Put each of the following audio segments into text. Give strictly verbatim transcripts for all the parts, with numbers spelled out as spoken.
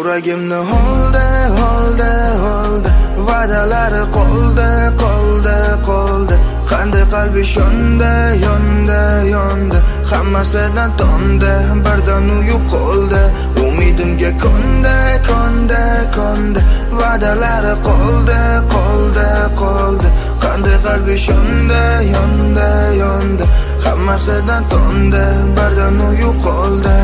Yuragimni holda, holda, holda, va'dalari qoldi, qoldi, qoldi. Qanday qalbi shonda, yonda, yonda, hammasidan tonda, birdan u yo'qoldi. Umidimga konda, konda, konda, va'dalari qoldi, qoldi, qoldi. Qanday qalbi shonda, yonda, yonda, hammasidan tonda, birdan u yo'qoldi.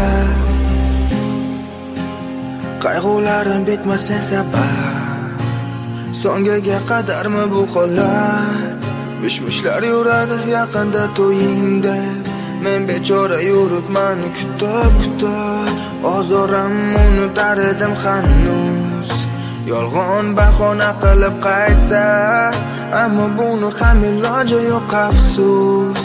Qayg'ularim bitmasa sabab, songaga qadarmi bu holat? Mishmishlar yuradi yaqinda to'yingda, men bechora yuribman kutib, kutib. Ozoram unutar edim hanuz, yolg'on bahona qilib qaytsa, ammo buni ham iloji yo'q afsus.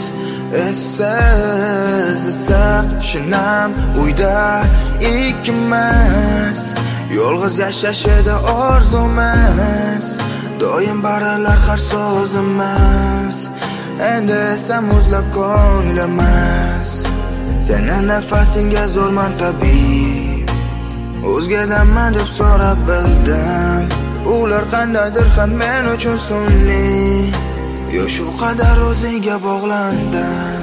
Essiz issiq shinam uyda ikkimiz, yolg'iz yashashida orzumiz, doim baralar har so'zimiz. Endi esa muzlab ko'nglimiz, seni nafasingga zo'rman tabib, o'zgadanman deb so'rab bildim. Ular qandaydir ham men uchun sun'iy, yo shu qadar o'zingga bog'landim.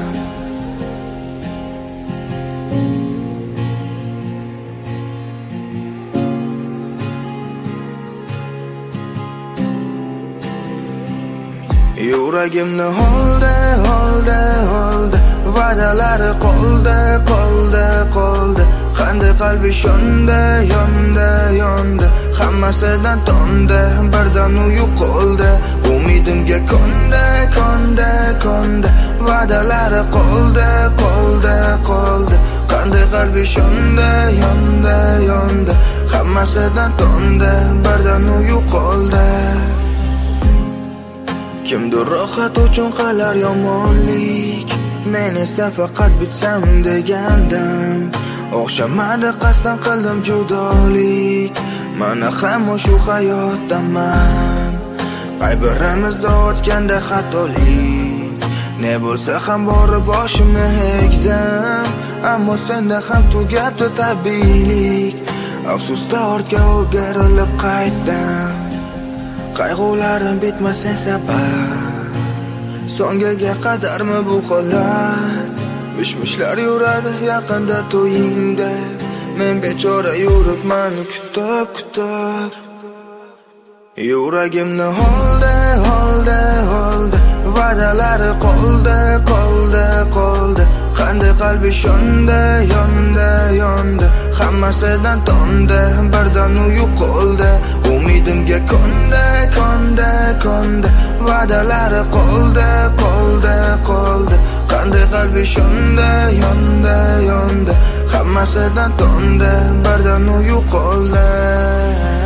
Yuragimni holda, holda, holda, va'dalari qoldi, qoldi, qoldi. Qanday qalbi shonda, yonda, yonda, hammasidan tonda, birdan u yo'qoldi. Umidimga konda, konda, konda, va'dalari qoldi, qoldi, qoldi. Qanday qalbi shonda, yonda, yonda, hammasidan tonda, birdan u yo'qoldi. Kimdir rohat uchun qilar yomonlik, men esa faqat bitsam degandim. O'xshamadi qasddan qildim judolik, mana hamma shu hayotdaman. Qaybirimizda o'tganda xatolik, ne bo'lsa ham borib boshimni egdim, ammo senda ham tugatdi tabiiylik. Afsusda ortga o'girilib qaytdim. Qayg'ularim bitmasa sabab, songaga qadarmi bu holat? Mishmishlar yuradi yaqinda to'yingda, men bechora yuribman kutib, kutib. Yuragimni holda, holda, holda, va'dalari qoldi, qoldi, qoldi. Qanday qalbi shonda, yonda, yonda, hammasidan tonda, birdan u yo'qoldi. Umidimga konda, konda, konda, va'dalari qoldi, qoldi, qoldi. Qanday qalbi shonda, yonda, yonda, hammasidan tonda, birdan u yo'qoldi.